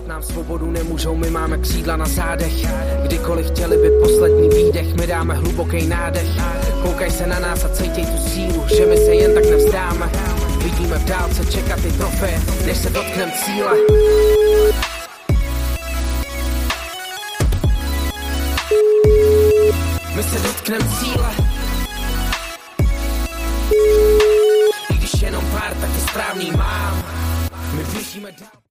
Brát nám svobodu nemůžou, my máme křídla na zádech. Kdykoliv chtěli by poslední výdech, my dáme hluboký nádech. Koukaj se na nás a cítěj tu sílu, že my se jen tak nevzdáme. Vidíme v dálce čekat ty trofeje, než se dotknem cíle. My se dotknem cíle. I když jenom pár, tak to správný mám. My běžíme dál.